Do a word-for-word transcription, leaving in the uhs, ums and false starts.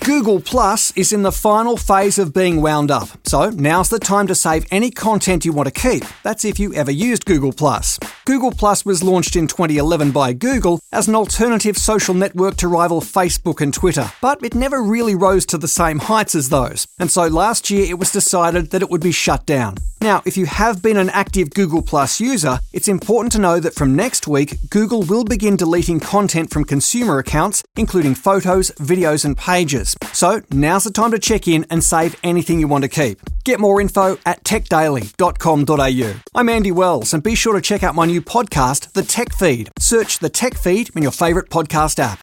Google Plus is in the final phase of being wound up, so now's the time to save any content you want to keep. That's if you ever used Google Plus. Google Plus was launched in twenty eleven by Google as an alternative social network to rival Facebook and Twitter, but it never really rose to the same heights as those, and so last year it was decided that it would be shut down. Now, if you have been an active Google Plus user, it's important to know that from next week, Google will begin deleting content from consumer accounts, including photos, videos and pages. So now's the time to check in and save anything you want to keep. Get more info at tech daily dot com dot a u. I'm Andy Wells, and be sure to check out my new podcast, The Tech Feed. Search The Tech Feed in your favourite podcast app.